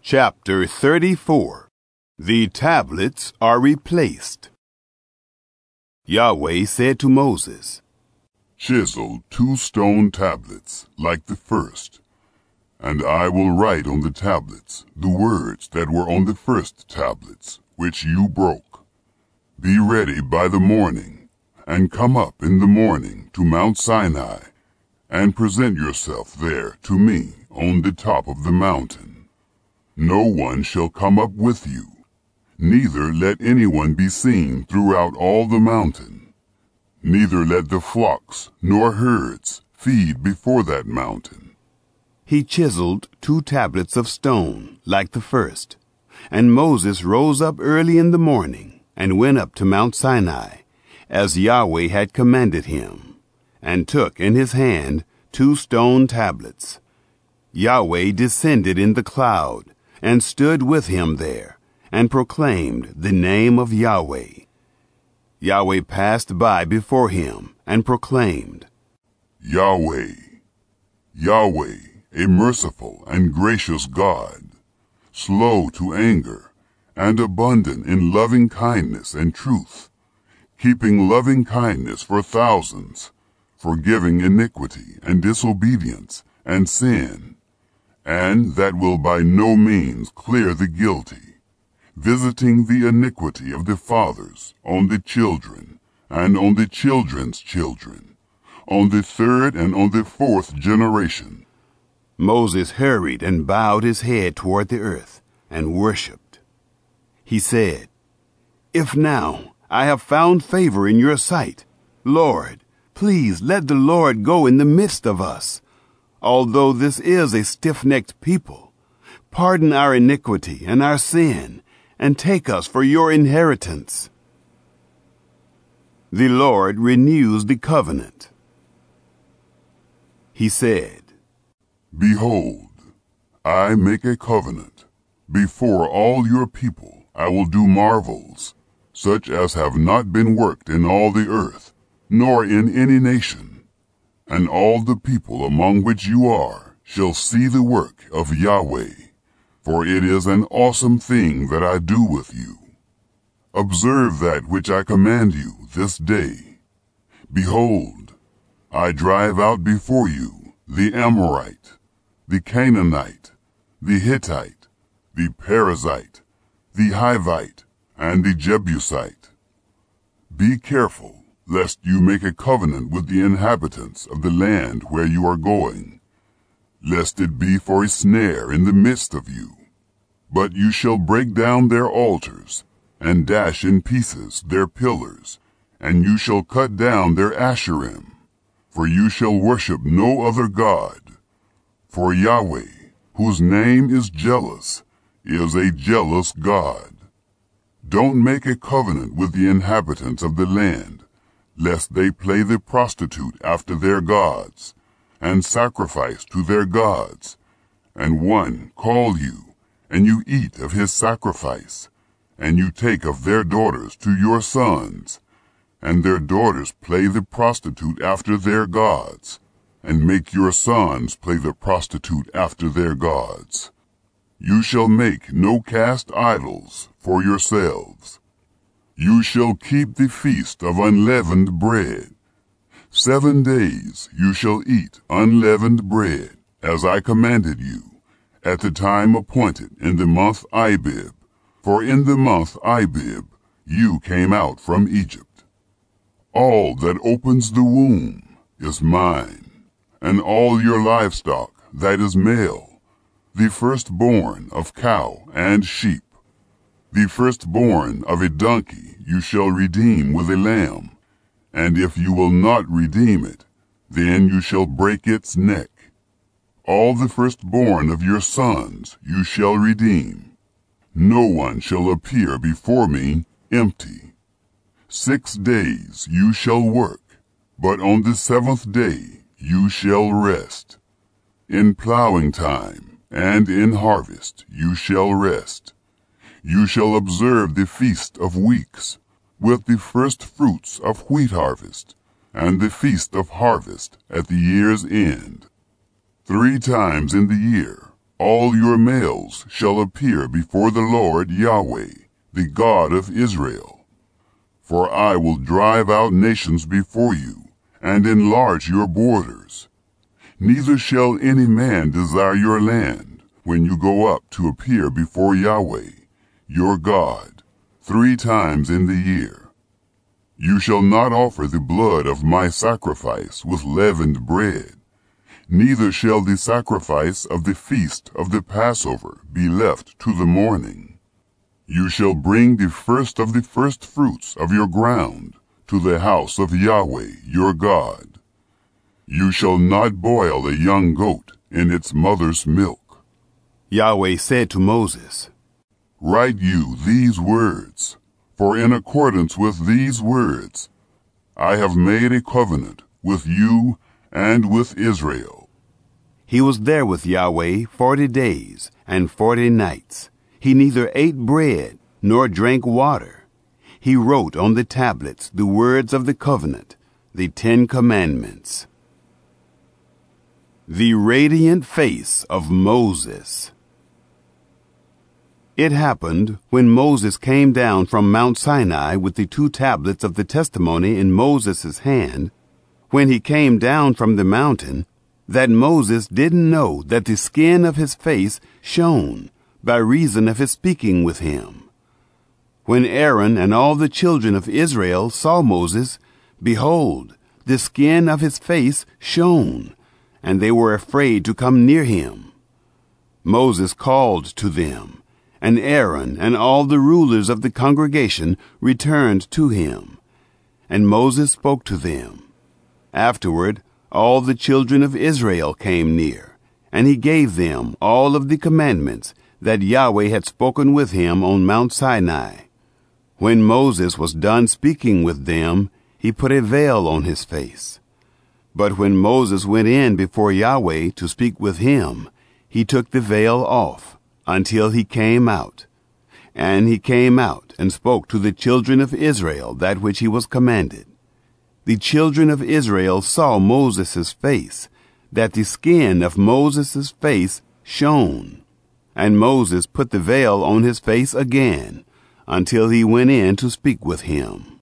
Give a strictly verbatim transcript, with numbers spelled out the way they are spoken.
Chapter thirty-four. The tablets are replaced. Yahweh said to Moses, Chisel two stone tablets like the first, and I will write on the tablets the words that were on the first tablets, which you broke. Be ready by the morning, and come up in the morning to Mount Sinai, and present yourself there to me on the top of the mountain. No one shall come up with you, neither let anyone be seen throughout all the mountain. Neither let the flocks nor herds feed before that mountain. He chiseled two tablets of stone like the first. And Moses rose up early in the morning and went up to Mount Sinai, as Yahweh had commanded him, and took in his hand two stone tablets. Yahweh descended in the cloud, and stood with him there, and proclaimed the name of Yahweh. Yahweh passed by before him, and proclaimed, Yahweh, Yahweh, a merciful and gracious God, slow to anger, and abundant in loving kindness and truth, keeping loving kindness for thousands, forgiving iniquity and disobedience and sin, and that will by no means clear the guilty, visiting the iniquity of the fathers on the children, and on the children's children, on the third and on the fourth generation. Moses hurried and bowed his head toward the earth, and worshipped. He said, If now I have found favor in your sight, Lord, please let the Lord go in the midst of us. Although this is a stiff-necked people, pardon our iniquity and our sin, and take us for your inheritance. The Lord renews the covenant. He said, Behold, I make a covenant. Before all your people I will do marvels, such as have not been worked in all the earth, nor in any nation. And all the people among which you are shall see the work of Yahweh, for it is an awesome thing that I do with you. Observe that which I command you this day. Behold, I drive out before you the Amorite, the Canaanite, the Hittite, the Perizzite, the Hivite, and the Jebusite. Be careful, lest you make a covenant with the inhabitants of the land where you are going, lest it be for a snare in the midst of you. But you shall break down their altars, and dash in pieces their pillars, and you shall cut down their Asherim, for you shall worship no other God. For Yahweh, whose name is jealous, is a jealous God. Don't make a covenant with the inhabitants of the land, lest they play the prostitute after their gods, and sacrifice to their gods, and one call you, and you eat of his sacrifice, and you take of their daughters to your sons, and their daughters play the prostitute after their gods, and make your sons play the prostitute after their gods. You shall make no cast idols for yourselves. You shall keep the feast of unleavened bread. Seven days you shall eat unleavened bread, as I commanded you, at the time appointed in the month Abib, for in the month Abib you came out from Egypt. All that opens the womb is mine, and all your livestock that is male, the firstborn of cow and sheep. The firstborn of a donkey you shall redeem with a lamb, and if you will not redeem it, then you shall break its neck. All the firstborn of your sons you shall redeem. No one shall appear before me empty. Six days you shall work, but on the seventh day you shall rest. In plowing time and in harvest you shall rest. You shall observe the feast of weeks, with the first fruits of wheat harvest, and the feast of harvest at the year's end. Three times in the year all your males shall appear before the Lord Yahweh, the God of Israel. For I will drive out nations before you, and enlarge your borders. Neither shall any man desire your land when you go up to appear before Yahweh, your God, three times in the year. You shall not offer the blood of my sacrifice with leavened bread, neither shall the sacrifice of the feast of the Passover be left to the morning. You shall bring the first of the firstfruits of your ground to the house of Yahweh your God. You shall not boil a young goat in its mother's milk. Yahweh said to Moses, Write you these words, for in accordance with these words I have made a covenant with you and with Israel. He was there with Yahweh forty days and forty nights. He neither ate bread nor drank water. He wrote on the tablets the words of the covenant, the Ten Commandments. The radiant face of Moses. It happened, when Moses came down from Mount Sinai with the two tablets of the testimony in Moses' hand, when he came down from the mountain, that Moses didn't know that the skin of his face shone by reason of his speaking with him. When Aaron and all the children of Israel saw Moses, behold, the skin of his face shone, and they were afraid to come near him. Moses called to them, and Aaron and all the rulers of the congregation returned to him. And Moses spoke to them. Afterward, all the children of Israel came near, and he gave them all of the commandments that Yahweh had spoken with him on Mount Sinai. When Moses was done speaking with them, he put a veil on his face. But when Moses went in before Yahweh to speak with him, he took the veil off until he came out. And he came out and spoke to the children of Israel that which he was commanded. The children of Israel saw Moses' face, that the skin of Moses' face shone. And Moses put the veil on his face again, until he went in to speak with him.